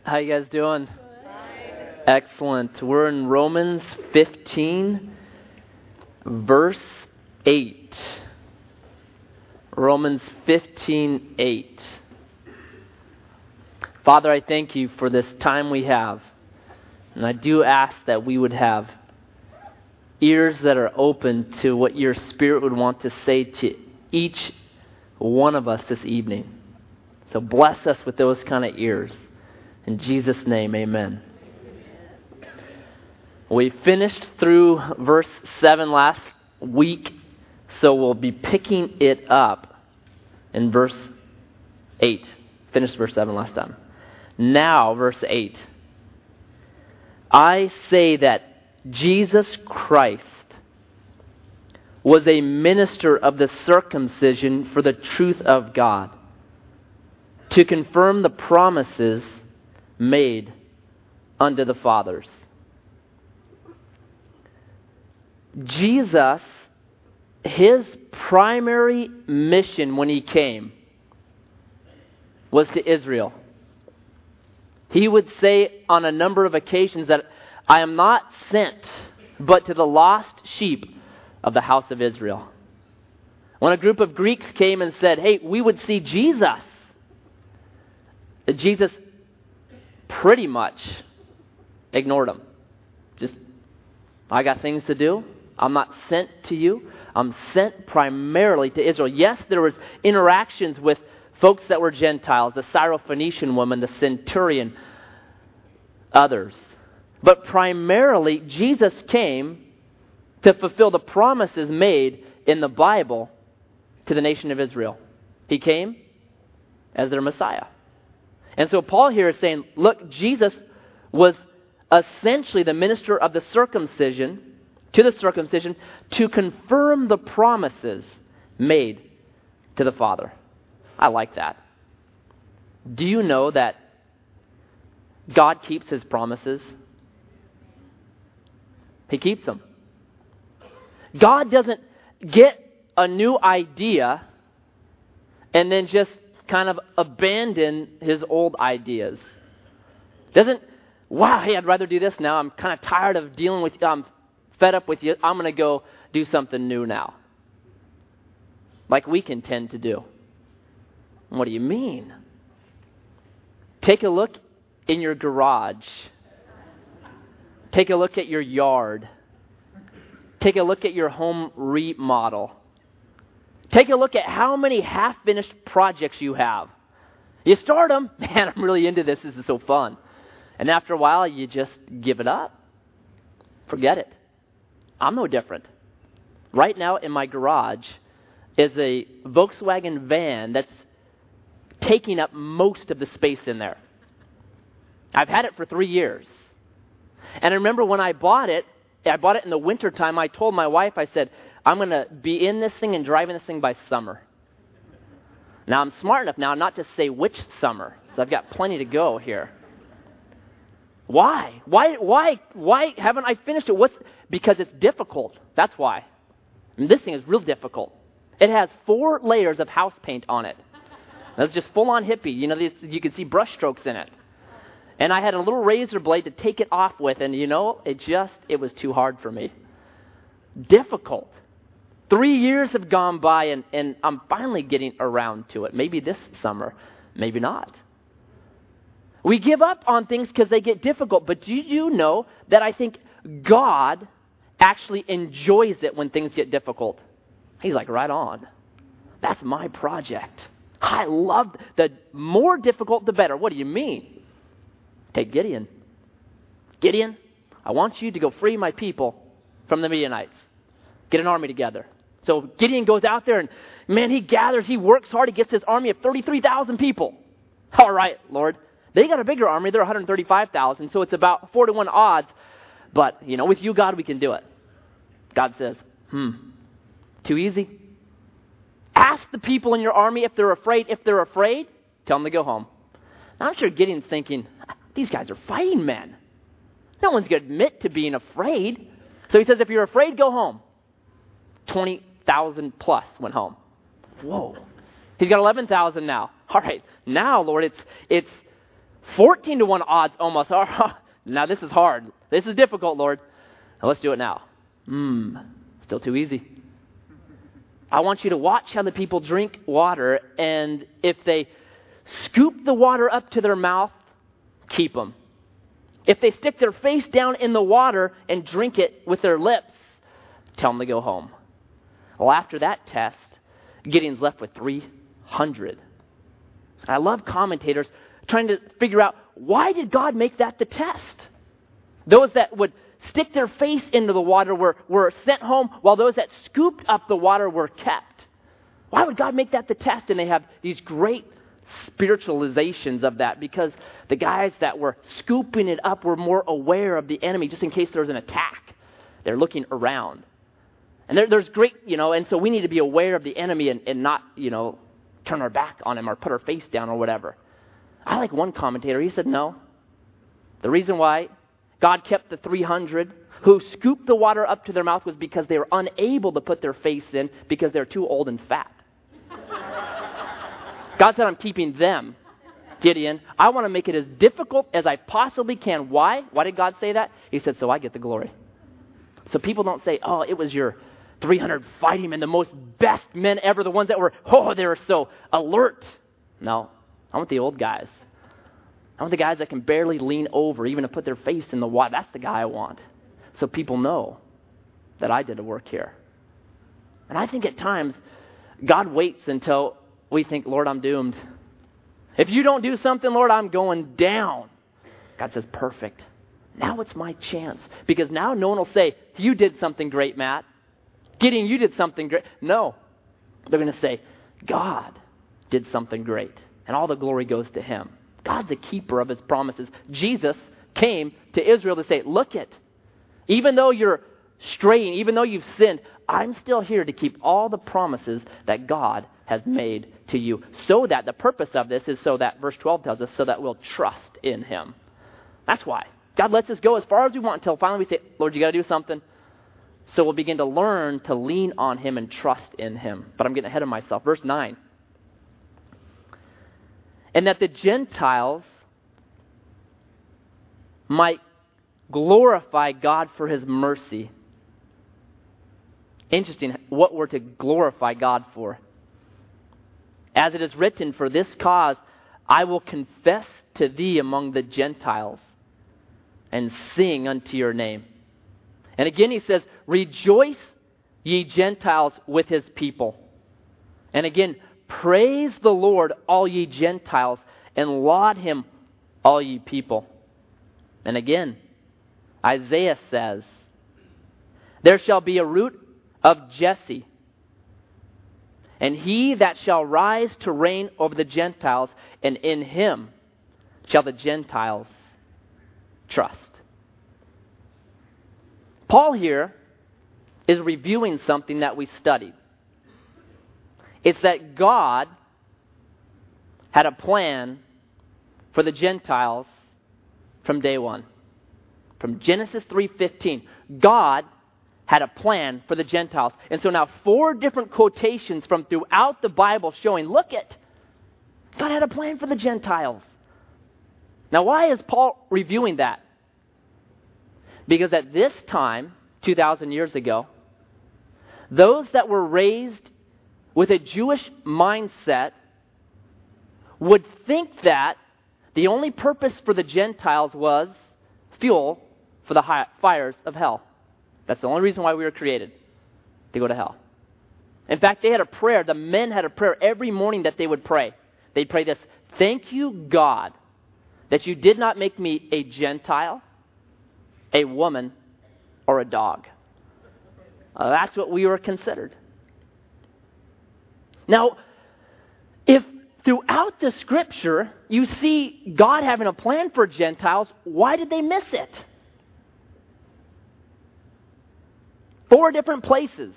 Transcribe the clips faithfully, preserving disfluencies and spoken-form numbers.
How you guys doing? Excellent. We're in Romans fifteen, verse eight. Romans fifteen, eight. Father, I thank you for this time we have. And I do ask that we would have ears that are open to what your Spirit would want to say to each one of us this evening. So bless us with those kind of ears. In Jesus' name, amen. We finished through verse seven last week, so we'll be picking it up in verse eight. Finished verse seven last time. Now, verse eight. I say that Jesus Christ was a minister of the circumcision for the truth of God, to confirm the promises made unto the fathers. Jesus, his primary mission when he came was to Israel. He would say on a number of occasions that I am not sent but to the lost sheep of the house of Israel. When a group of Greeks came and said, hey, we would see Jesus, Jesus pretty much ignored them. Just, I got things to do. I'm not sent to you. I'm sent primarily to Israel. Yes, there was interactions with folks that were Gentiles, the Syrophoenician woman, the centurion, others. But primarily, Jesus came to fulfill the promises made in the Bible to the nation of Israel. He came as their Messiah. And so Paul here is saying, look, Jesus was essentially the minister of the circumcision, to the circumcision, to confirm the promises made to the Father. I like that. Do you know that God keeps his promises? He keeps them. God doesn't get a new idea and then just kind of abandon his old ideas. Doesn't, wow, hey, I'd rather do this now. I'm kind of tired of dealing with you. I'm fed up with you. I'm going to go do something new now. Like we can tend to do. What do you mean? Take a look in your garage. Take a look at your yard. Take a look at your home remodel. Take a look at how many half-finished projects you have. You start them, man, I'm really into this. This is so fun. And after a while, you just give it up. Forget it. I'm no different. Right now in my garage is a Volkswagen van that's taking up most of the space in there. I've had it for three years. And I remember when I bought it, I bought it in the wintertime, I told my wife, I said, I'm going to be in this thing and driving this thing by summer. Now, I'm smart enough now not to say which summer, so I've got plenty to go here. Why? Why Why? Why haven't I finished it? What's Because it's difficult. That's why. And this thing is real difficult. It has four layers of house paint on it. That's just full-on hippie. You know, you can see brush strokes in it. And I had a little razor blade to take it off with, and you know, it just, it was too hard for me. Difficult. Three years have gone by, and, and I'm finally getting around to it. Maybe this summer, maybe not. We give up on things because they get difficult, but do you know that I think God actually enjoys it when things get difficult? He's like, right on. That's my project. I love, the more difficult, the better. What do you mean? Take Gideon. Gideon, I want you to go free my people from the Midianites. Get an army together. So Gideon goes out there and, man, he gathers, he works hard, he gets his army of thirty-three thousand people. All right, Lord. They got a bigger army, they're one hundred thirty-five thousand, so it's about four to one odds. But, you know, with you, God, we can do it. God says, hmm, too easy? Ask the people in your army if they're afraid. If they're afraid, tell them to go home. Now, I'm sure Gideon's thinking, these guys are fighting men. No one's going to admit to being afraid. So he says, if you're afraid, go home. twenty thousand plus went home. Whoa. He's got eleven thousand now. All right. Now, Lord, it's it's fourteen to one odds almost. Oh, now this is hard. This is difficult, Lord. Now let's do it now. Hmm, still too easy. I want you to watch how the people drink water, and if they scoop the water up to their mouth, keep them. If they stick their face down in the water and drink it with their lips, tell them to go home. Well, after that test, Gideon's left with three hundred. I love commentators trying to figure out, why did God make that the test? Those that would stick their face into the water were, were sent home, while those that scooped up the water were kept. Why would God make that the test? And they have these great spiritualizations of that, because the guys that were scooping it up were more aware of the enemy, just in case there was an attack. They're looking around. And there, there's great, you know, and so we need to be aware of the enemy and, and not, you know, turn our back on him or put our face down or whatever. I like one commentator. He said, no. The reason why God kept the three hundred who scooped the water up to their mouth was because they were unable to put their face in because they're too old and fat. God said, I'm keeping them, Gideon. I want to make it as difficult as I possibly can. Why? Why did God say that? He said, so I get the glory. So people don't say, oh, it was your three hundred fighting men, the most best men ever, the ones that were, oh, they were so alert. No, I want the old guys. I want the guys that can barely lean over, even to put their face in the water. That's the guy I want. So people know that I did the work here. And I think at times, God waits until we think, Lord, I'm doomed. If you don't do something, Lord, I'm going down. God says, perfect. Now it's my chance. Because now no one will say, you did something great, Matt. Gideon, you did something great. No. They're going to say, God did something great. And all the glory goes to him. God's a keeper of his promises. Jesus came to Israel to say, look it. Even though you're straying, even though you've sinned, I'm still here to keep all the promises that God has made to you. So that, the purpose of this is so that, verse twelve tells us, so that we'll trust in him. That's why. God lets us go as far as we want until finally we say, Lord, you got to do something. So we'll begin to learn to lean on him and trust in him. But I'm getting ahead of myself. Verse nine. And that the Gentiles might glorify God for his mercy. Interesting what we're to glorify God for. As it is written, for this cause I will confess to thee among the Gentiles and sing unto your name. And again he says, rejoice ye Gentiles with his people. And again, praise the Lord, all ye Gentiles, and laud him, all ye people. And again, Isaiah says, there shall be a root of Jesse, and he that shall rise to reign over the Gentiles, and in him shall the Gentiles trust. Paul here is reviewing something that we studied. It's that God had a plan for the Gentiles from day one. From Genesis three fifteen, God had a plan for the Gentiles. And so now four different quotations from throughout the Bible showing, look it, God had a plan for the Gentiles. Now why is Paul reviewing that? Because at this time, two thousand years ago, those that were raised with a Jewish mindset would think that the only purpose for the Gentiles was fuel for the hi- fires of hell. That's the only reason why we were created, to go to hell. In fact, they had a prayer. The men had a prayer every morning that they would pray. They'd pray this, thank you, God, that you did not make me a Gentile, a woman, or a dog. Uh, that's what we were considered. Now, if throughout the Scripture you see God having a plan for Gentiles, why did they miss it? Four different places.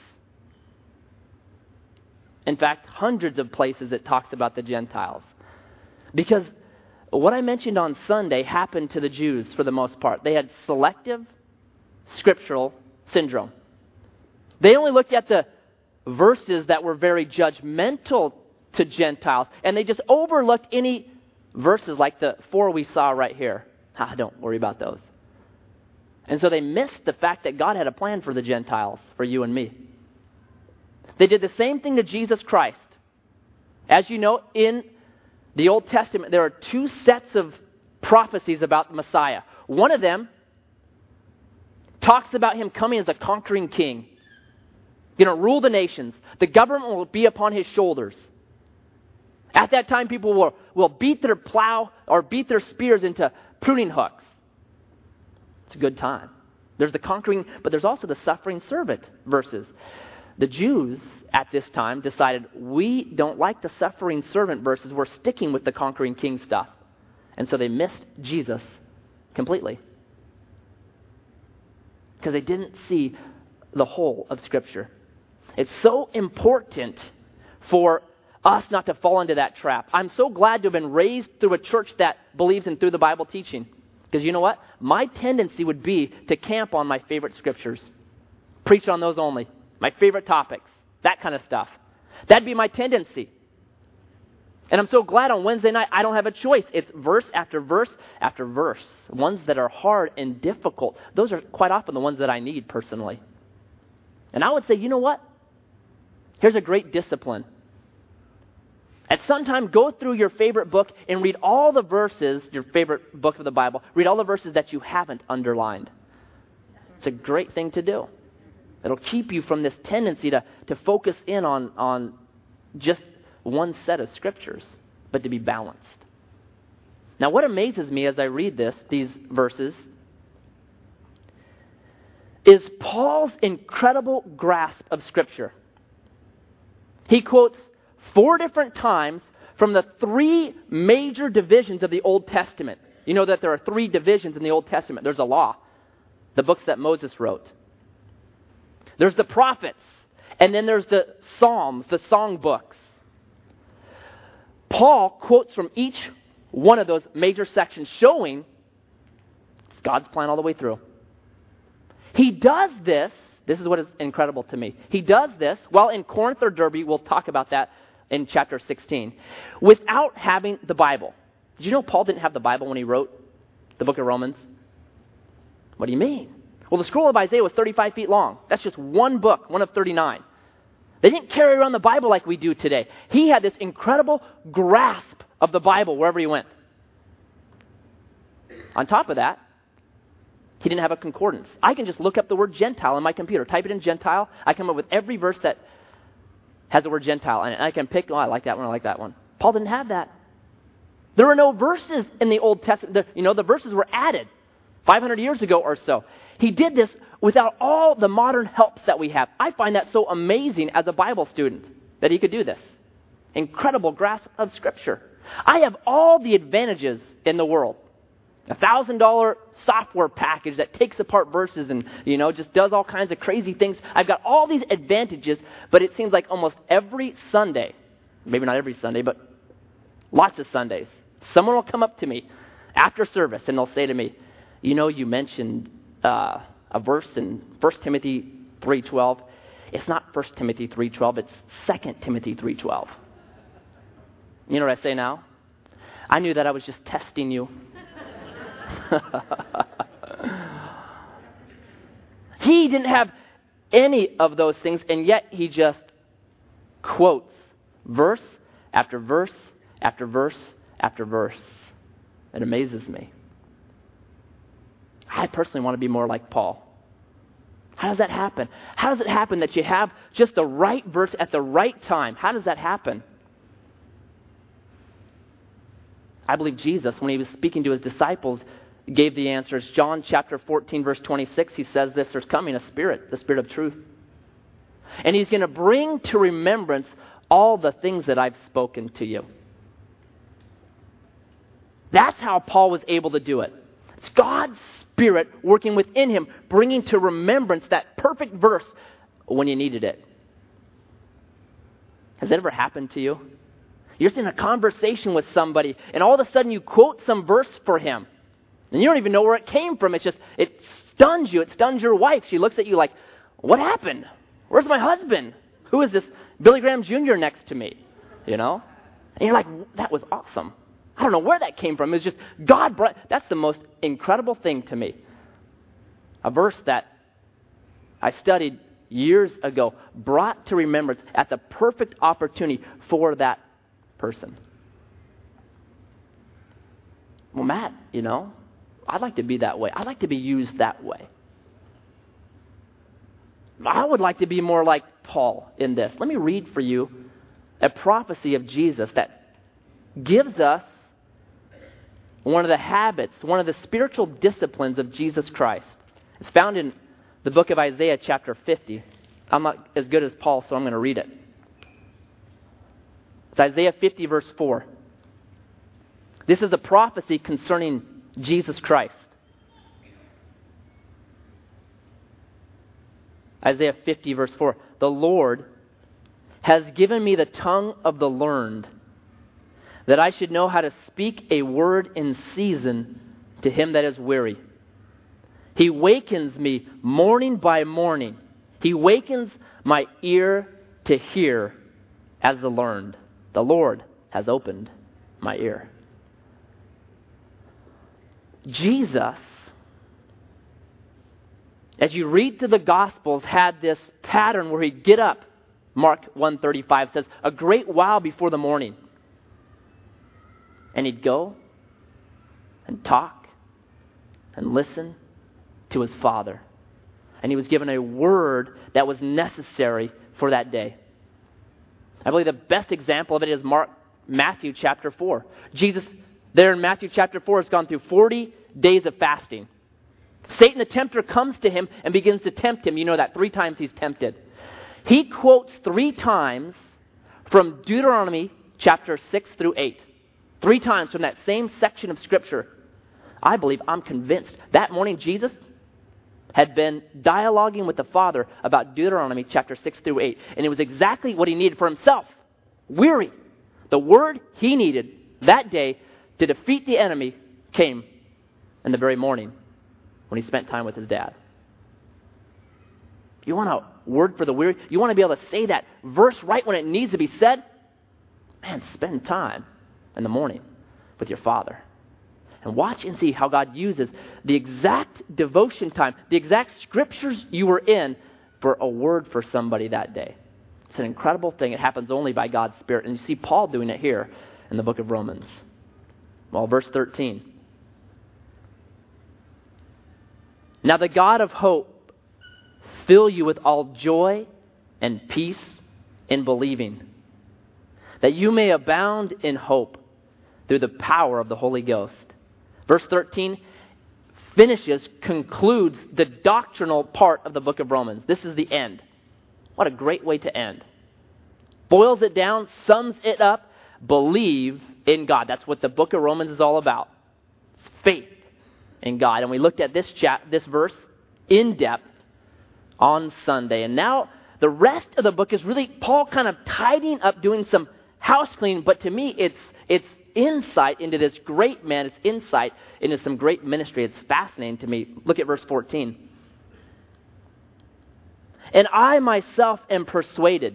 In fact, hundreds of places it talks about the Gentiles. Because what I mentioned on Sunday happened to the Jews for the most part. They had selective scriptural syndrome. They only looked at the verses that were very judgmental to Gentiles, and they just overlooked any verses like the four we saw right here. Ah, don't worry about those. And so they missed the fact that God had a plan for the Gentiles, for you and me. They did the same thing to Jesus Christ. As you know, in the Old Testament, there are two sets of prophecies about the Messiah. One of them talks about him coming as a conquering king. Going to rule the nations. The government will be upon his shoulders. At that time, people will, will beat their plow or beat their spears into pruning hooks. It's a good time. There's the conquering, but there's also the suffering servant verses. The Jews at this time decided, we don't like the suffering servant verses. We're sticking with the conquering king stuff. And so they missed Jesus completely. Because they didn't see the whole of Scripture. It's so important for us not to fall into that trap. I'm so glad to have been raised through a church that believes in through the Bible teaching. Because you know what? My tendency would be to camp on my favorite scriptures. Preach on those only. My favorite topics. That kind of stuff. That'd be my tendency. And I'm so glad on Wednesday night I don't have a choice. It's verse after verse after verse. Ones that are hard and difficult. Those are quite often the ones that I need personally. And I would say, you know what? Here's a great discipline. At some time, go through your favorite book and read all the verses, your favorite book of the Bible, read all the verses that you haven't underlined. It's a great thing to do. It'll keep you from this tendency to, to focus in on, on just one set of scriptures, but to be balanced. Now, what amazes me as I read this, these verses, is Paul's incredible grasp of Scripture. He quotes four different times from the three major divisions of the Old Testament. You know that there are three divisions in the Old Testament. There's the law, the books that Moses wrote. There's the prophets, and then there's the Psalms, the song books. Paul quotes from each one of those major sections, showing it's God's plan all the way through. He does this, this is what is incredible to me. He does this, well, in Corinth or Derby, we'll talk about that in chapter sixteen, without having the Bible. Did you know Paul didn't have the Bible when he wrote the book of Romans? What do you mean? Well, the scroll of Isaiah was thirty-five feet long. That's just one book, one of thirty-nine. They didn't carry around the Bible like we do today. He had this incredible grasp of the Bible wherever he went. On top of that, he didn't have a concordance. I can just look up the word Gentile on my computer, type it in Gentile. I come up with every verse that has the word Gentile, and I can pick, oh, I like that one, I like that one. Paul didn't have that. There were no verses in the Old Testament. The, you know, the verses were added five hundred years ago or so. He did this without all the modern helps that we have. I find that so amazing as a Bible student that he could do this. Incredible grasp of Scripture. I have all the advantages in the world. A thousand dollar software package that takes apart verses and, you know, just does all kinds of crazy things. I've got all these advantages, but it seems like almost every Sunday, maybe not every Sunday, but lots of Sundays, someone will come up to me after service and they'll say to me, you know, you mentioned uh, a verse in First Timothy three twelve. It's not First Timothy three twelve, it's Second Timothy three twelve. You know what I say now? I knew that I was just testing you. He didn't have any of those things, and yet he just quotes verse after verse after verse after verse. It amazes me. I personally want to be more like Paul. How does that happen? How does it happen that you have just the right verse at the right time? How does that happen? I believe Jesus, when he was speaking to his disciples, gave the answers. John chapter fourteen, verse twenty-six, he says this, there's coming a Spirit, the Spirit of truth. And he's going to bring to remembrance all the things that I've spoken to you. That's how Paul was able to do it. It's God's Spirit working within him, bringing to remembrance that perfect verse when you needed it. Has that ever happened to you? You're just in a conversation with somebody, and all of a sudden you quote some verse for him. And you don't even know where it came from. It's just, it stuns you. It stuns your wife. She looks at you like, what happened? Where's my husband? Who is this Billy Graham Junior next to me? You know? And you're like, that was awesome. I don't know where that came from. It was just God brought, that's the most incredible thing to me. A verse that I studied years ago, brought to remembrance at the perfect opportunity for that person. Well, Matt, you know, I'd like to be that way. I'd like to be used that way. I would like to be more like Paul in this. Let me read for you a prophecy of Jesus that gives us one of the habits, one of the spiritual disciplines of Jesus Christ. It's found in the book of Isaiah chapter fifty. I'm not as good as Paul, so I'm going to read it. It's Isaiah fifty verse four. This is a prophecy concerning Jesus Christ. Isaiah fifty verse four. The Lord has given me the tongue of the learned, that I should know how to speak a word in season to him that is weary. He wakens me morning by morning. He wakens my ear to hear as the learned. The Lord has opened my ear. Jesus, as you read through the Gospels, had this pattern where he'd get up. Mark one thirty-five says, a great while before the morning. And he'd go and talk and listen to his Father. And he was given a word that was necessary for that day. I believe the best example of it is Mark, Matthew chapter four. Jesus, there in Matthew chapter four, has gone through forty days of fasting. Satan the tempter comes to him and begins to tempt him. You know that three times he's tempted. He quotes three times from Deuteronomy chapter six through eight. Three times from that same section of Scripture. I believe, I'm convinced, that morning Jesus had been dialoguing with the Father about Deuteronomy chapter six through eight. And it was exactly what he needed for himself. Weary. The word he needed that day to defeat the enemy came in the very morning when he spent time with his dad. You want a word for the weary? You want to be able to say that verse right when it needs to be said? Man, spend time in the morning with your Father. And watch and see how God uses the exact devotion time, the exact scriptures you were in for a word for somebody that day. It's an incredible thing. It happens only by God's Spirit. And you see Paul doing it here in the book of Romans. Well, verse thirteen. Now the God of hope fill you with all joy and peace in believing, that you may abound in hope through the power of the Holy Ghost. Verse thirteen finishes, concludes the doctrinal part of the book of Romans. This is the end. What a great way to end. Boils it down, sums it up, believe in God. That's what the book of Romans is all about. It's faith in God. And we looked at this chat, this verse in depth on Sunday. And now the rest of the book is really Paul kind of tidying up, doing some house cleaning, but to me it's it's insight into this great man. It's insight into some great ministry. It's fascinating to me. Look at verse fourteen. And I myself am persuaded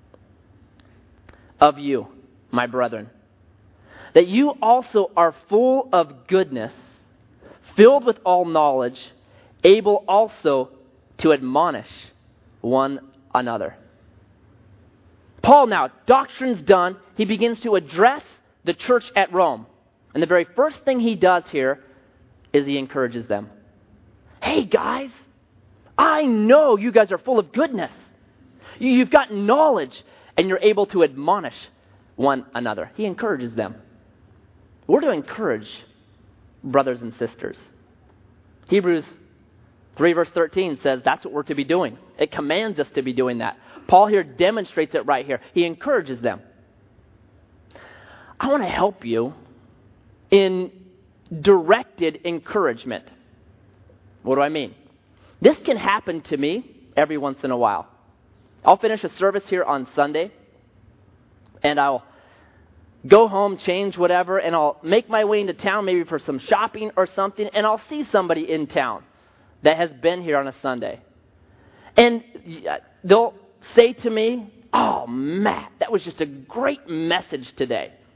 of you, my brethren, that you also are full of goodness, filled with all knowledge, able also to admonish one another. Paul now, doctrine's done. He begins to address the church at Rome. And the very first thing he does here is he encourages them. Hey guys, I know you guys are full of goodness. You've got knowledge and you're able to admonish one another. He encourages them. We're to encourage brothers and sisters. Hebrews three verse thirteen says that's what we're to be doing. It commands us to be doing that. Paul here demonstrates it right here. He encourages them. I want to help you in directed encouragement. What do I mean? This can happen to me every once in a while. I'll finish a service here on Sunday, and I'll go home, change whatever, and I'll make my way into town maybe for some shopping or something, and I'll see somebody in town that has been here on a Sunday. And they'll say to me, oh, Matt, that was just a great message today.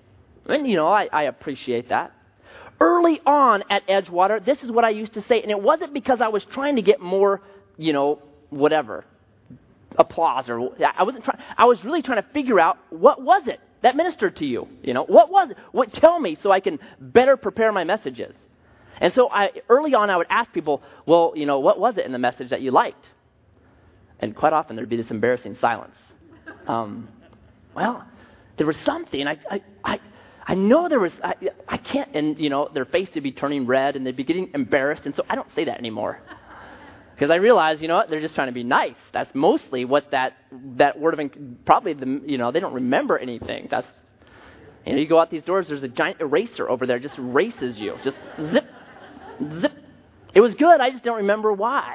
And, you know, I, I appreciate that. Early on at Edgewater, this is what I used to say, and it wasn't because I was trying to get more, you know, whatever, applause, or I wasn't trying. I was really trying to figure out what was it that ministered to you. You know, what was it? What tell me so I can better prepare my messages. And so I early on I would ask people, well, you know, what was it in the message that you liked? And quite often there'd be this embarrassing silence. Um, well, there was something I I. I I know there was, I, I can't, and, you know, their face would be turning red, and they'd be getting embarrassed, and so I don't say that anymore. Because I realize, you know what, they're just trying to be nice. That's mostly what that that word of, probably, the you know, they don't remember anything. That's, you know, you go out these doors, there's a giant eraser over there, just erases you. Just zip, zip. It was good, I just don't remember why.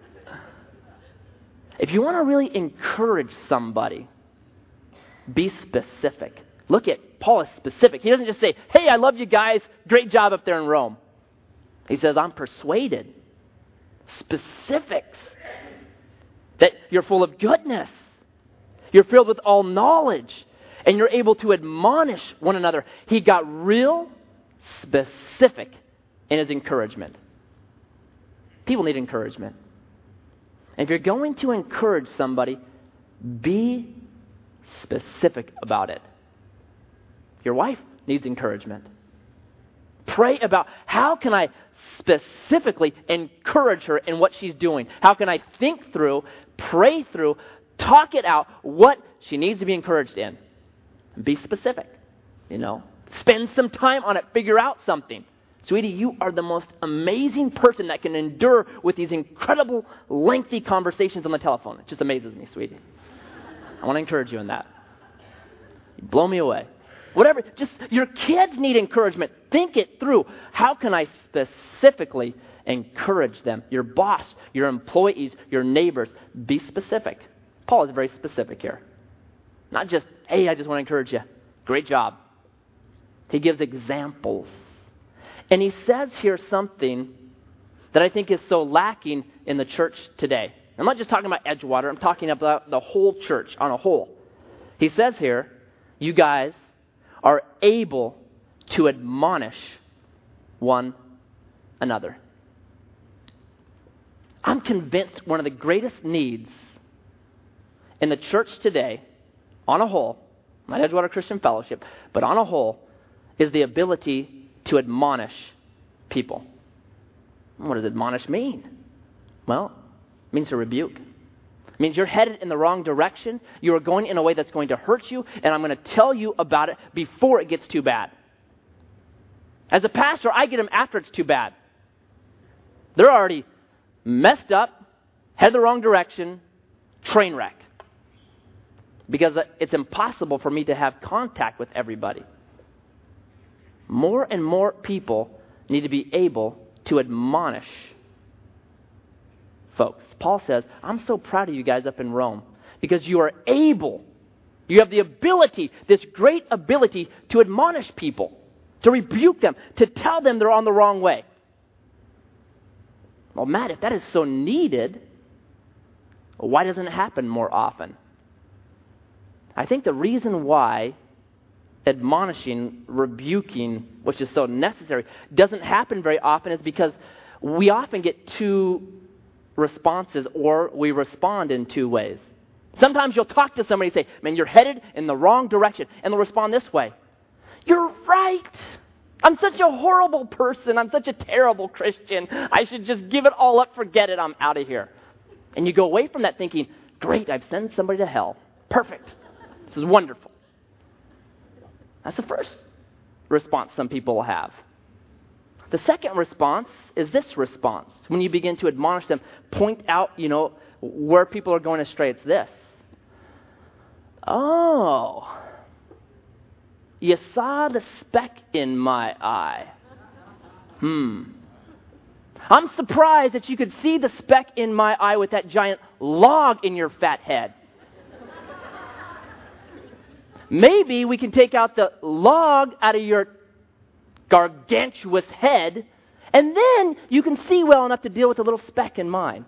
If you want to really encourage somebody, be specific. Look at, Paul is specific. He doesn't just say, hey, I love you guys, great job up there in Rome. He says, I'm persuaded. Specifics. That you're full of goodness. You're filled with all knowledge. And you're able to admonish one another. He got real specific in his encouragement. People need encouragement. And if you're going to encourage somebody, be specific about it. Your wife needs encouragement. Pray about how can I specifically encourage her in what she's doing. How can I think through, pray through, talk it out, what she needs to be encouraged in. Be specific, you know. Spend some time on it. Figure out something. Sweetie, you are the most amazing person that can endure with these incredible, lengthy conversations on the telephone. It just amazes me, sweetie. I want to encourage you in that. You blow me away. Whatever, just your kids need encouragement. Think it through. How can I specifically encourage them? Your boss, your employees, your neighbors. Be specific. Paul is very specific here. Not just, hey, I just want to encourage you. Great job. He gives examples. And he says here something that I think is so lacking in the church today. I'm not just talking about Edgewater. I'm talking about the whole church on a whole. He says here, you guys are able to admonish one another. I'm convinced one of the greatest needs in the church today, on a whole, not Edgewater Christian Fellowship, but on a whole, is the ability to admonish people. What does admonish mean? Well, it means to rebuke. It means you're headed in the wrong direction. You are going in a way that's going to hurt you, and I'm going to tell you about it before it gets too bad. As a pastor, I get them after it's too bad. They're already messed up, headed the wrong direction, train wreck. Because it's impossible for me to have contact with everybody. More and more people need to be able to admonish folks. Paul says, I'm so proud of you guys up in Rome because you are able, you have the ability, this great ability to admonish people, to rebuke them, to tell them they're on the wrong way. Well, Matt, if that is so needed, why doesn't it happen more often? I think the reason why admonishing, rebuking, which is so necessary, doesn't happen very often is because we often get two responses, or we respond in two ways. Sometimes you'll talk to somebody and say, man, you're headed in the wrong direction. And they'll respond this way. You're right. I'm such a horrible person. I'm such a terrible Christian. I should just give it all up, forget it, I'm out of here. And you go away from that thinking, great, I've sent somebody to hell. Perfect. This is wonderful. That's the first response some people will have. The second response is this response. When you begin to admonish them, point out, you know, where people are going astray. It's this. Oh, you saw the speck in my eye. Hmm. I'm surprised that you could see the speck in my eye with that giant log in your fat head. Maybe we can take out the log out of your gargantuous head, and then you can see well enough to deal with the little speck in mine.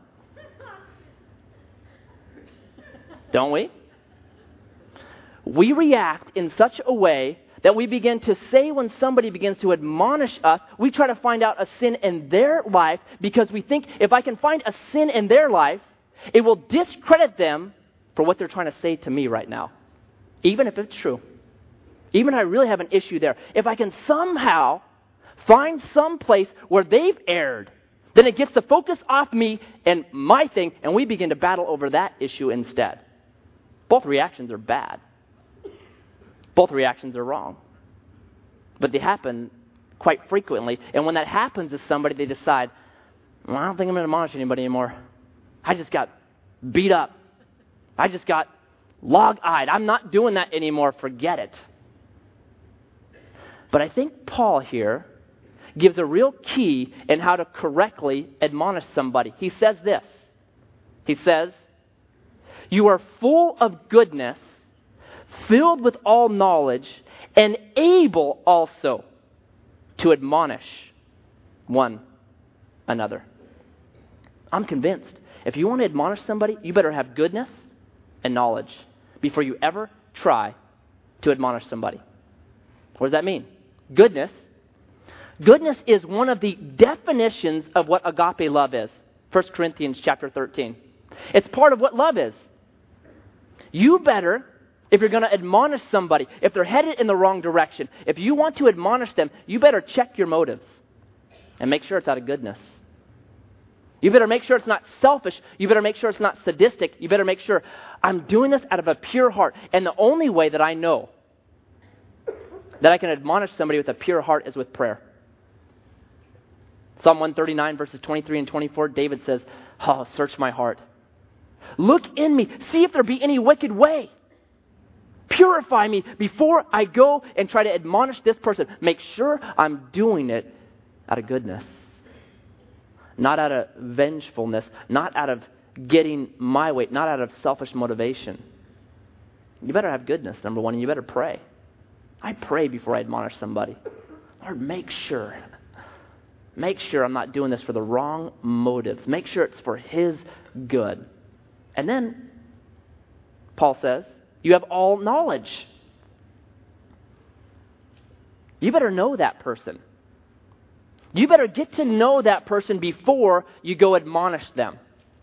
Don't we? We react in such a way that we begin to say when somebody begins to admonish us, we try to find out a sin in their life because we think if I can find a sin in their life, it will discredit them for what they're trying to say to me right now. Even if it's true. Even if I really have an issue there. If I can somehow find some place where they've erred, then it gets the focus off me and my thing, and we begin to battle over that issue instead. Both reactions are bad. Both reactions are wrong. But they happen quite frequently. And when that happens to somebody, they decide, well, I don't think I'm going to admonish anybody anymore. I just got beat up. I just got log-eyed. I'm not doing that anymore. Forget it. But I think Paul here gives a real key in how to correctly admonish somebody. He says this. He says, you are full of goodness, filled with all knowledge, and able also to admonish one another. I'm convinced if you want to admonish somebody, you better have goodness and knowledge before you ever try to admonish somebody. What does that mean? Goodness. Goodness is one of the definitions of what agape love is. First Corinthians chapter thirteen. It's part of what love is. You better, if you're going to admonish somebody, if they're headed in the wrong direction, if you want to admonish them, you better check your motives and make sure it's out of goodness. You better make sure it's not selfish. You better make sure it's not sadistic. You better make sure I'm doing this out of a pure heart. And the only way that I know that I can admonish somebody with a pure heart is with prayer. Psalm one thirty-nine, verses twenty-three and twenty-four, David says, oh, search my heart. Look in me. See if there be any wicked way. Purify me before I go and try to admonish this person. Make sure I'm doing it out of goodness. Not out of vengefulness. Not out of getting my way. Not out of selfish motivation. You better have goodness, number one, and you better pray. I pray before I admonish somebody. Lord, make sure. Make sure I'm not doing this for the wrong motives. Make sure it's for His good. And then, Paul says, you have all knowledge. You better know that person. You better get to know that person before you go admonish them.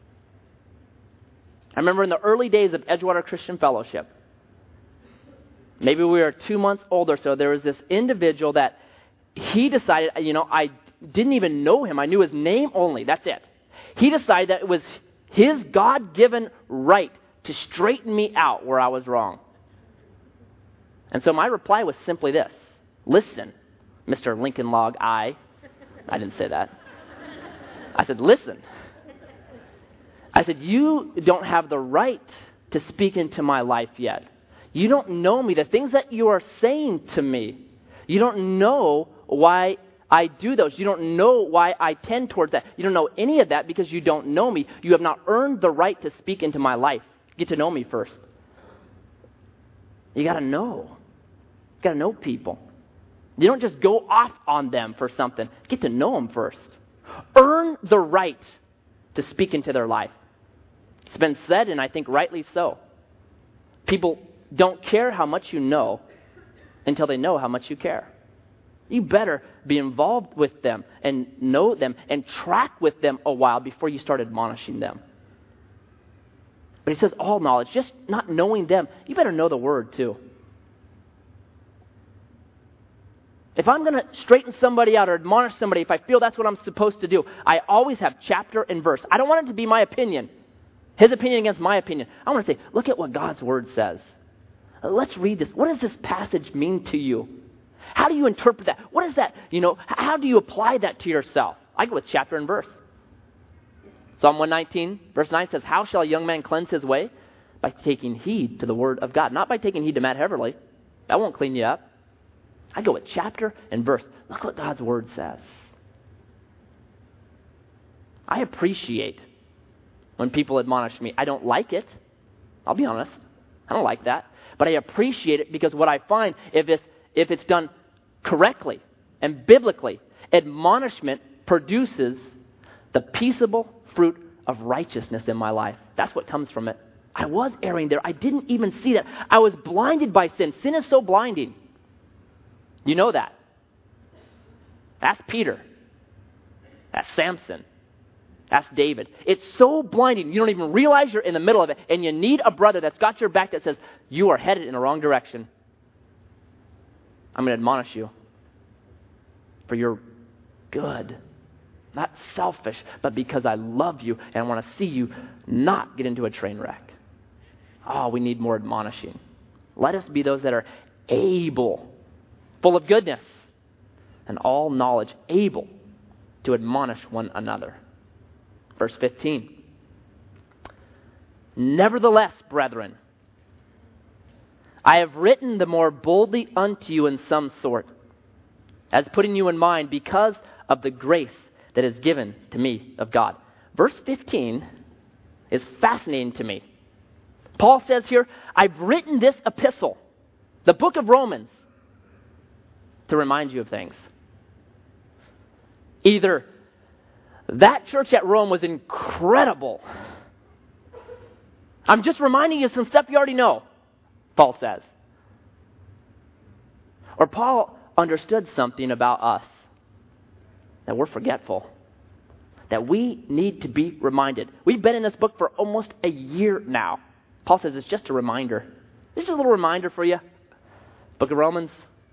I remember in the early days of Edgewater Christian Fellowship, maybe we were two months old or so, there was this individual that he decided, you know, I didn't even know him. I knew his name only. That's it. He decided that it was his God-given right to straighten me out where I was wrong. And so my reply was simply this. Listen, Mister Lincoln Log I. I didn't say that. I said, listen. I said, you don't have the right to speak into my life yet. You don't know me. The things that you are saying to me, you don't know why I do those. You don't know why I tend towards that. You don't know any of that because you don't know me. You have not earned the right to speak into my life. Get to know me first. You got to know. You got to know people. You don't just go off on them for something. Get to know them first. Earn the right to speak into their life. It's been said, and I think rightly so. People don't care how much you know until they know how much you care. You better be involved with them and know them and track with them a while before you start admonishing them. But he says all knowledge, just not knowing them. You better know the Word too. If I'm going to straighten somebody out or admonish somebody, if I feel that's what I'm supposed to do, I always have chapter and verse. I don't want it to be my opinion. His opinion against my opinion. I want to say, look at what God's Word says. Let's read this. What does this passage mean to you? How do you interpret that? What is that? You know, how do you apply that to yourself? I go with chapter and verse. Psalm one nineteen, verse nine says, how shall a young man cleanse his way? By taking heed to the Word of God. Not by taking heed to Matt Heverly. That won't clean you up. I go with chapter and verse. Look what God's Word says. I appreciate when people admonish me. I don't like it. I'll be honest. I don't like that. But I appreciate it because what I find, if it's, if it's done correctly and biblically, admonishment produces the peaceable fruit of righteousness in my life. That's what comes from it. I was erring there. I didn't even see that. I was blinded by sin. Sin is so blinding. You know that. That's Peter. That's Samson. That's David. It's so blinding. You don't even realize you're in the middle of it. And you need a brother that's got your back that says, you are headed in the wrong direction. I'm going to admonish you for your good. Not selfish, but because I love you and I want to see you not get into a train wreck. Oh, we need more admonishing. Let us be those that are able, full of goodness and all knowledge, able to admonish one another. Verse fifteen. Nevertheless, brethren, I have written the more boldly unto you in some sort, as putting you in mind because of the grace that is given to me of God. Verse fifteen is fascinating to me. Paul says here, I've written this epistle, the book of Romans, to remind you of things. Either that church at Rome was incredible. I'm just reminding you of some stuff you already know, Paul says. Or Paul understood something about us, that we're forgetful, that we need to be reminded. We've been in this book for almost a year now. Paul says it's just a reminder. This is a little reminder for you. Book of Romans,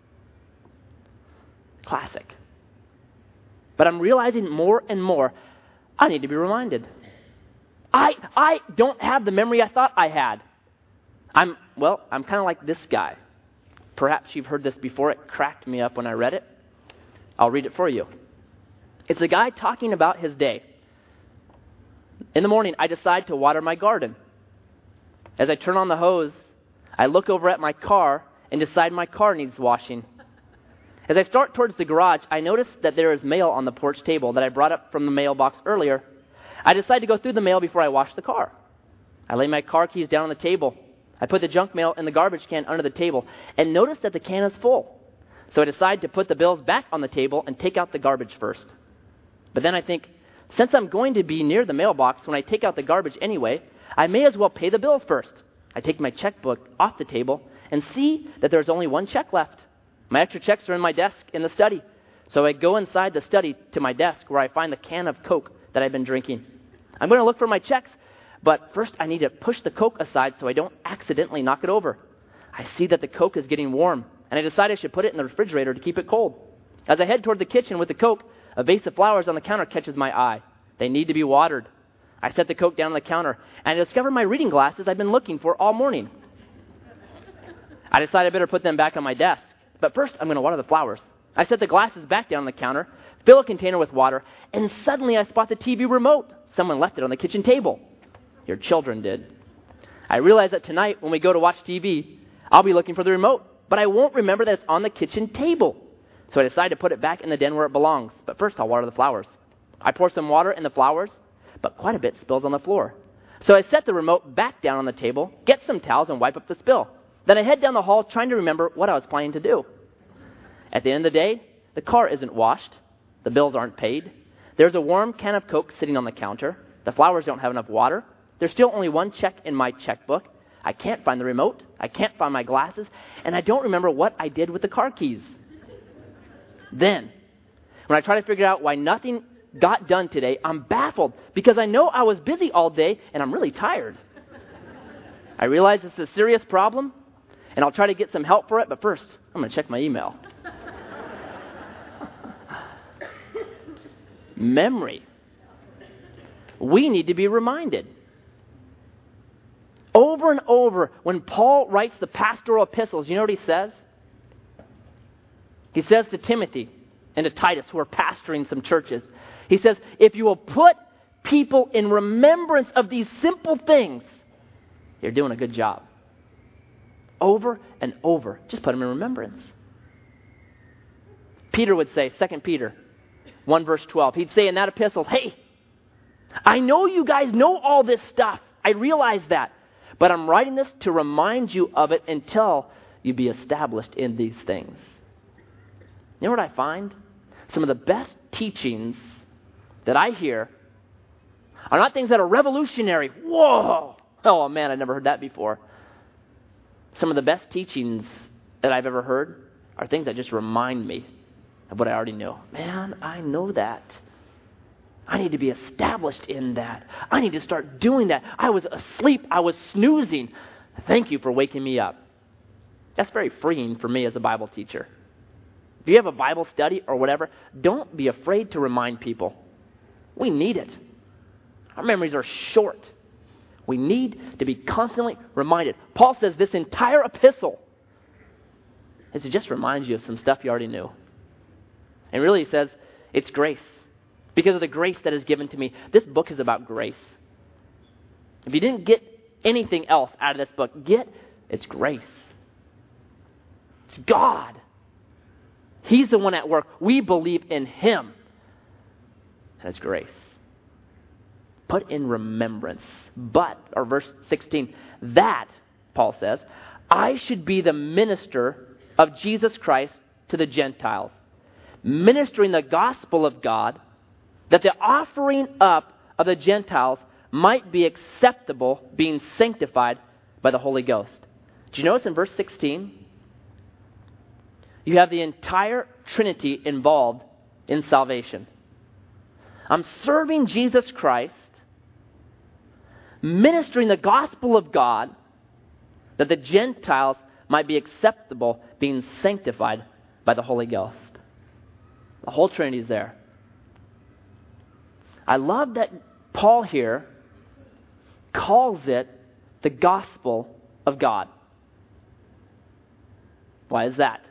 classic. But I'm realizing more and more, I need to be reminded. I I don't have the memory I thought I had. I'm, well, I'm kind of like this guy. Perhaps you've heard this before. It cracked me up when I read it. I'll read it for you. It's a guy talking about his day. In the morning, I decide to water my garden. As I turn on the hose, I look over at my car and decide my car needs washing. As I start towards the garage, I notice that there is mail on the porch table that I brought up from the mailbox earlier. I decide to go through the mail before I wash the car. I lay my car keys down on the table. I put the junk mail in the garbage can under the table and notice that the can is full. So I decide to put the bills back on the table and take out the garbage first. But then I think, since I'm going to be near the mailbox when I take out the garbage anyway, I may as well pay the bills first. I take my checkbook off the table and see that there's only one check left. My extra checks are in my desk in the study. So I go inside the study to my desk where I find the can of Coke that I've been drinking. I'm going to look for my checks, but first I need to push the Coke aside so I don't accidentally knock it over. I see that the Coke is getting warm, and I decide I should put it in the refrigerator to keep it cold. As I head toward the kitchen with the Coke, a vase of flowers on the counter catches my eye. They need to be watered. I set the Coke down on the counter, and I discover my reading glasses I've been looking for all morning. I decide I better put them back on my desk. But first, I'm going to water the flowers. I set the glasses back down on the counter, fill a container with water, and suddenly I spot the T V remote. Someone left it on the kitchen table. Your children did. I realize that tonight, when we go to watch T V, I'll be looking for the remote, but I won't remember that it's on the kitchen table. So I decide to put it back in the den where it belongs. But first, I'll water the flowers. I pour some water in the flowers, but quite a bit spills on the floor. So I set the remote back down on the table, get some towels, and wipe up the spill. Then I head down the hall trying to remember what I was planning to do. At the end of the day, the car isn't washed. The bills aren't paid. There's a warm can of Coke sitting on the counter. The flowers don't have enough water. There's still only one check in my checkbook. I can't find the remote. I can't find my glasses. And I don't remember what I did with the car keys. Then, when I try to figure out why nothing got done today, I'm baffled because I know I was busy all day and I'm really tired. I realize it's a serious problem, and I'll try to get some help for it, but first, I'm going to check my email. Memory. We need to be reminded. Over and over, when Paul writes the pastoral epistles, you know what he says? He says to Timothy and to Titus, who are pastoring some churches, he says, if you will put people in remembrance of these simple things, you're doing a good job. Over and over. Just put them in remembrance. Peter would say, Second Peter one verse twelve, he'd say in that epistle, hey, I know you guys know all this stuff. I realize that. But I'm writing this to remind you of it until you be established in these things. You know what I find? Some of the best teachings that I hear are not things that are revolutionary. Whoa! Oh man, I've never heard that before. Some of the best teachings that I've ever heard are things that just remind me of what I already know. Man, I know that. I need to be established in that. I need to start doing that. I was asleep. I was snoozing. Thank you for waking me up. That's very freeing for me as a Bible teacher. If you have a Bible study or whatever, don't be afraid to remind people. We need it. Our memories are short. We need to be constantly reminded. Paul says this entire epistle is to just remind you of some stuff you already knew. And really he says, it's grace. Because of the grace that is given to me. This book is about grace. If you didn't get anything else out of this book, get it's grace. It's God. He's the one at work. We believe in Him. And it's grace. Put in remembrance. But, or verse sixteen, that, Paul says, I should be the minister of Jesus Christ to the Gentiles, ministering the gospel of God, that the offering up of the Gentiles might be acceptable, being sanctified by the Holy Ghost. Do you notice in verse sixteen? You have the entire Trinity involved in salvation. I'm serving Jesus Christ, ministering the gospel of God, that the Gentiles might be acceptable, being sanctified by the Holy Ghost. The whole Trinity is there. I love that Paul here calls it the gospel of God. Why is that?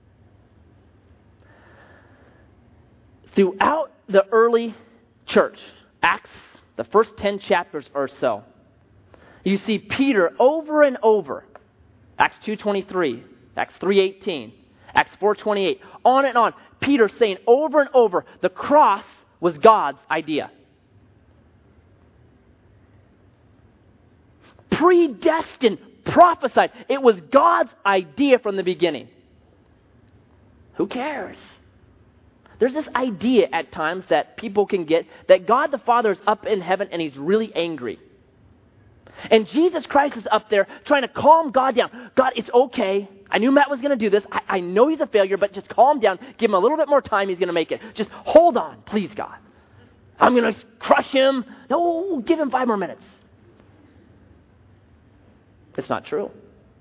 Throughout the early church, Acts, the first ten chapters or so, you see Peter over and over, Acts two twenty-three, Acts three eighteen, Acts four twenty-eight, on and on, Peter saying over and over, the cross was God's idea. Predestined, prophesied. It was God's idea from the beginning. Who cares? There's this idea at times that people can get that God the Father is up in heaven and He's really angry. And Jesus Christ is up there trying to calm God down. God, it's okay. I knew Matt was going to do this. I, I know he's a failure, but just calm down. Give him a little bit more time. He's going to make it. Just hold on, please, God. I'm going to crush him. No, give him five more minutes. It's not true.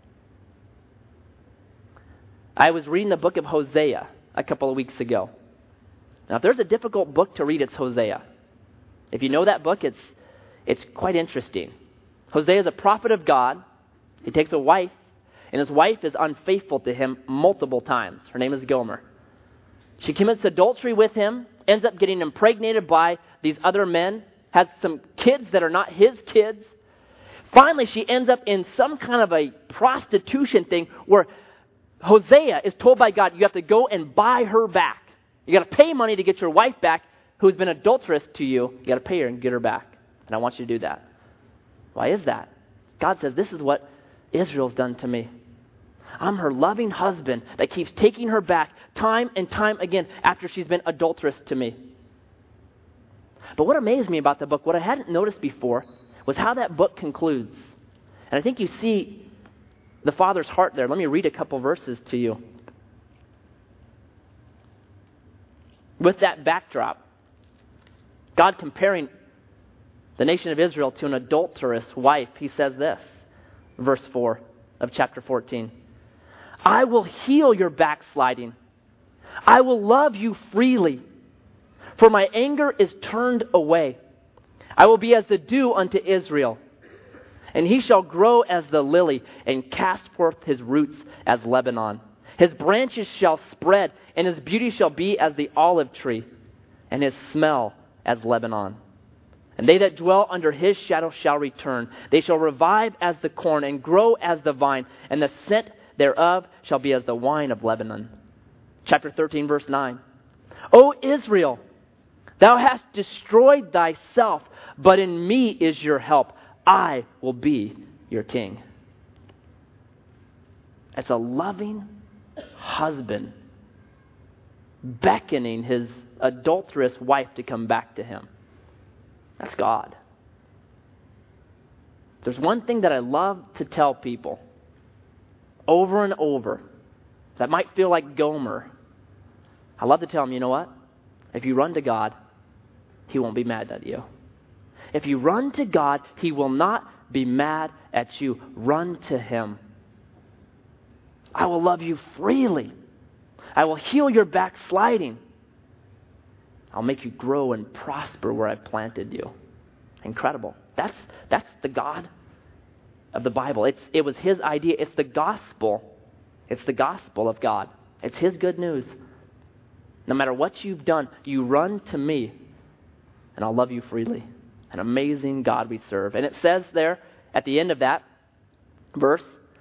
I was reading the book of Hosea a couple of weeks ago. Now, if there's a difficult book to read, it's Hosea. If you know that book, it's it's quite interesting. Hosea is a prophet of God. He takes a wife, and his wife is unfaithful to him multiple times. Her name is Gomer. She commits adultery with him, ends up getting impregnated by these other men, has some kids that are not his kids. Finally, she ends up in some kind of a prostitution thing where Hosea is told by God, you have to go and buy her back. You got to pay money to get your wife back who's been adulterous to you. You got to pay her and get her back. And I want you to do that. Why is that? God says, this is what Israel's done to me. I'm her loving husband that keeps taking her back time and time again after she's been adulterous to me. But what amazed me about the book, what I hadn't noticed before, was how that book concludes. And I think you see the Father's heart there. Let me read a couple verses to you. With that backdrop, God comparing the nation of Israel to an adulterous wife, He says this, verse four of chapter fourteen. I will heal your backsliding. I will love you freely, for my anger is turned away. I will be as the dew unto Israel, and he shall grow as the lily and cast forth his roots as Lebanon. His branches shall spread, and his beauty shall be as the olive tree, and his smell as Lebanon. And they that dwell under his shadow shall return. They shall revive as the corn and grow as the vine, and the scent thereof shall be as the wine of Lebanon. Chapter thirteen, verse nine. O Israel, thou hast destroyed thyself, but in me is your help. I will be your king. It's a loving husband beckoning his adulterous wife to come back to him. That's God. There's one thing that I love to tell people over and over that might feel like Gomer, I love to tell them, you know what? If you run to God, He won't be mad at you. If you run to God, He will not be mad at you. Run to Him. I will love you freely. I will heal your backsliding. I'll make you grow and prosper where I've planted you. Incredible. That's that's the God of the Bible. It's it was His idea. It's the gospel. It's the gospel of God. It's His good news. No matter what you've done, you run to me, and I'll love you freely. An amazing God we serve. And it says there at the end of that verse,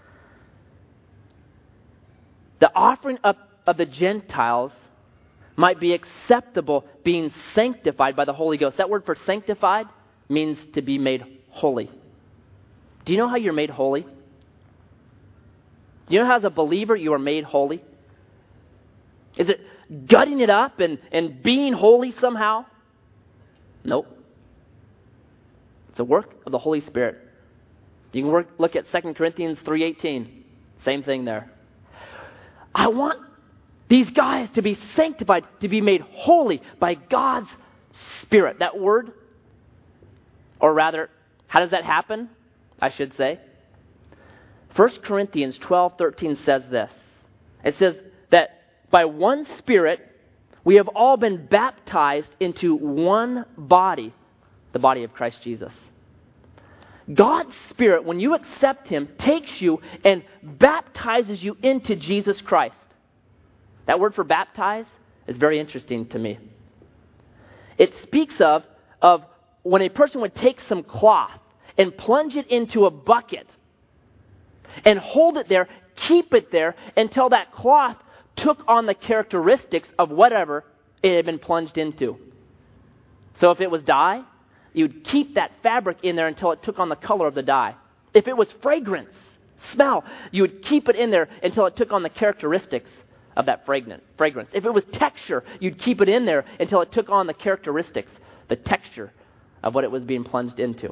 the offering up of the Gentiles might be acceptable, being sanctified by the Holy Ghost. That word for sanctified means to be made holy. Do you know how you're made holy? Do you know how as a believer you are made holy? Is it gutting it up and, and being holy somehow? Nope. It's a work of the Holy Spirit. You can work, look at Second Corinthians three eighteen. Same thing there. I want these guys to be sanctified, to be made holy by God's Spirit. That word, or rather, how does that happen? I should say. First Corinthians twelve thirteen says this. It says that by one Spirit we have all been baptized into one body, the body of Christ Jesus. God's Spirit, when you accept Him, takes you and baptizes you into Jesus Christ. That word for baptize is very interesting to me. It speaks of, of when a person would take some cloth and plunge it into a bucket and hold it there, keep it there until that cloth took on the characteristics of whatever it had been plunged into. So if it was dye, you'd keep that fabric in there until it took on the color of the dye. If it was fragrance, smell, you would keep it in there until it took on the characteristics of that fragrant fragrance. If it was texture, you'd keep it in there until it took on the characteristics, the texture of what it was being plunged into.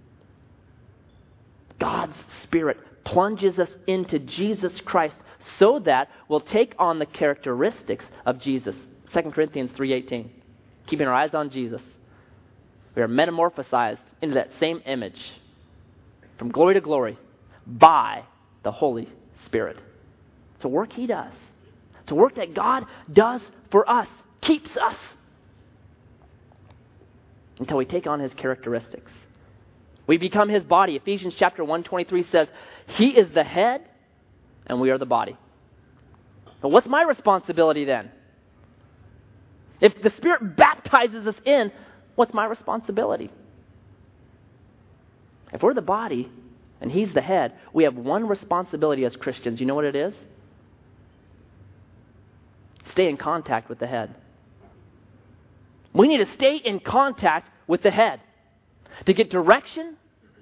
God's Spirit plunges us into Jesus Christ so that we'll take on the characteristics of Jesus. Second Corinthians three eighteen. Keeping our eyes on Jesus. We are metamorphosized into that same image from glory to glory by the Holy Spirit. It's a work He does. It's a work that God does for us, keeps us until we take on His characteristics. We become His body. Ephesians chapter one twenty-three says, He is the head and we are the body. But what's my responsibility then? If the Spirit baptizes us in, what's my responsibility? If we're the body and He's the head, we have one responsibility as Christians. You know what it is? Stay in contact with the head. We need to stay in contact with the head. To get direction,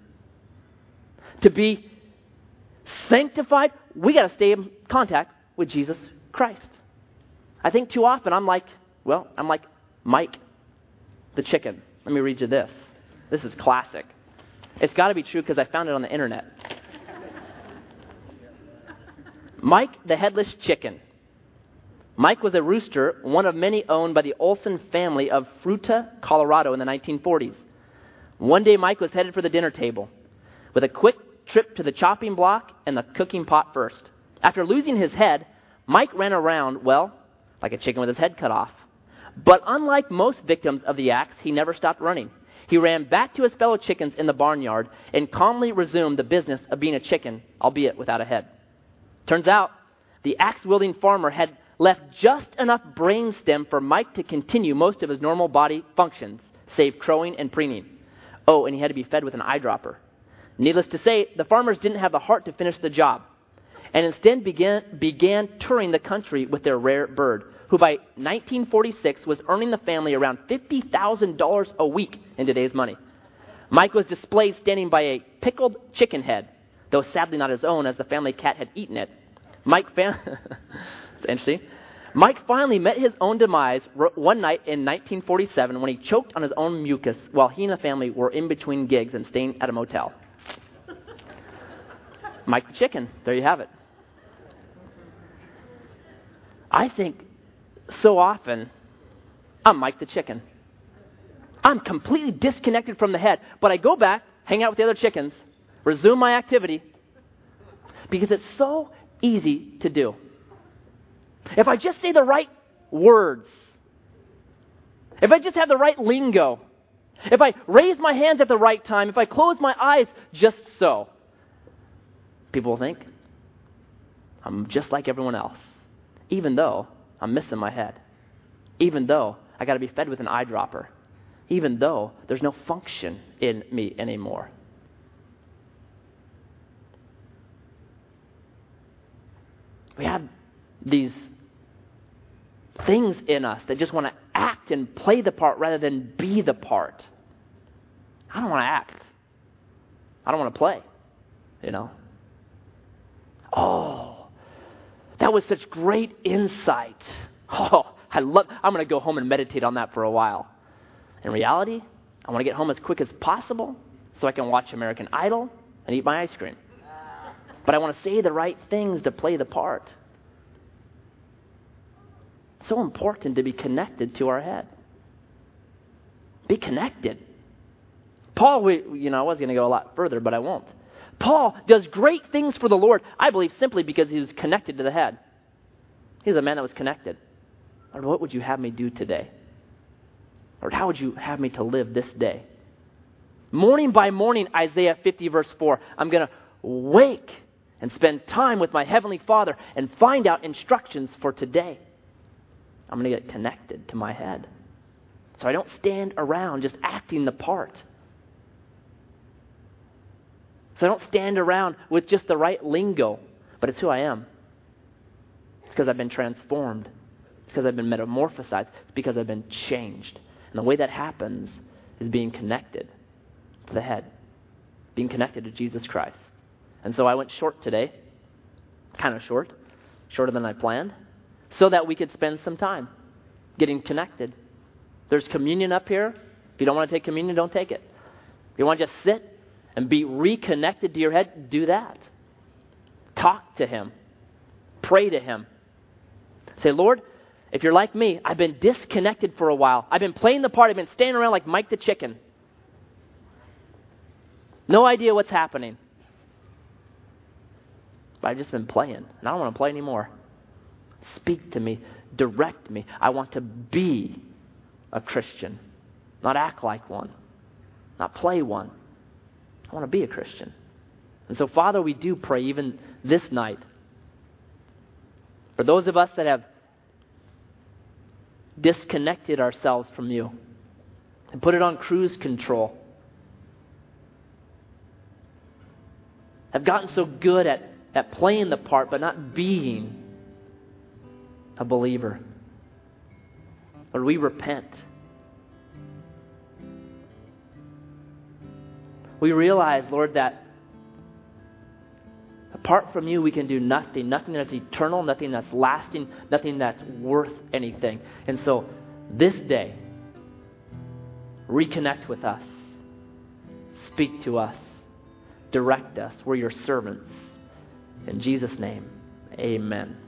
to be sanctified, we got to stay in contact with Jesus Christ. I think too often I'm like, well, I'm like Mike the chicken. Let me read you this. This is classic. It's got to be true because I found it on the internet. Mike the headless chicken. Mike was a rooster, one of many owned by the Olson family of Fruita, Colorado in the nineteen forties. One day Mike was headed for the dinner table with a quick trip to the chopping block and the cooking pot first. After losing his head, Mike ran around, well, like a chicken with his head cut off. But unlike most victims of the axe, he never stopped running. He ran back to his fellow chickens in the barnyard and calmly resumed the business of being a chicken, albeit without a head. Turns out, the axe-wielding farmer had left just enough brainstem for Mike to continue most of his normal body functions, save crowing and preening. Oh, and he had to be fed with an eyedropper. Needless to say, the farmers didn't have the heart to finish the job, and instead began, began touring the country with their rare bird, who by nineteen forty-six was earning the family around fifty thousand dollars a week in today's money. Mike was displayed standing by a pickled chicken head, though sadly not his own, as the family cat had eaten it. Mike found... It's interesting. Mike finally met his own demise one night in nineteen forty-seven when he choked on his own mucus while he and the family were in between gigs and staying at a motel. Mike the chicken. There you have it. I think so often I'm Mike the chicken. I'm completely disconnected from the head, but I go back, hang out with the other chickens, resume my activity, because it's so easy to do. If I just say the right words, if I just have the right lingo, if I raise my hands at the right time, if I close my eyes just so, people will think I'm just like everyone else, even though I'm missing my head, even though I got to be fed with an eyedropper, even though there's no function in me anymore. We have these things in us that just want to act and play the part rather than be the part. I don't want to act. I don't want to play, you know. Oh, that was such great insight. Oh, I love, I'm going to go home and meditate on that for a while. In reality, I want to get home as quick as possible so I can watch American Idol and eat my ice cream. But I want to say the right things to play the part. So important to be connected to our head. Be connected. Paul, we, you know, I was going to go a lot further, but I won't. Paul does great things for the Lord, I believe, simply because he was connected to the head. He was a man that was connected. Lord, what would you have me do today? Lord, how would you have me to live this day? Morning by morning, Isaiah fifty, verse four, I'm going to wake and spend time with my Heavenly Father and find out instructions for today. I'm going to get connected to my head. So I don't stand around just acting the part. So I don't stand around with just the right lingo, but it's who I am. It's because I've been transformed. It's because I've been metamorphosized. It's because I've been changed. And the way that happens is being connected to the head, being connected to Jesus Christ. And so I went short today, kind of short, shorter than I planned, so that we could spend some time getting connected. There's communion up here. If you don't want to take communion, don't take it. If you want to just sit and be reconnected to your head, do that. Talk to Him. Pray to Him. Say, Lord, if you're like me, I've been disconnected for a while. I've been playing the part. I've been standing around like Mike the chicken. No idea what's happening. But I've just been playing, and I don't want to play anymore. Speak to me. Direct me. I want to be a Christian, not act like one, not play one. I want to be a Christian. And so, Father, we do pray even this night for those of us that have disconnected ourselves from you and put it on cruise control, have gotten so good at, at playing the part but not being a believer. Lord, we repent. We realize, Lord, that apart from you, we can do nothing. Nothing that's eternal, nothing that's lasting, nothing that's worth anything. And so, this day, reconnect with us. Speak to us. Direct us. We're your servants. In Jesus' name, amen.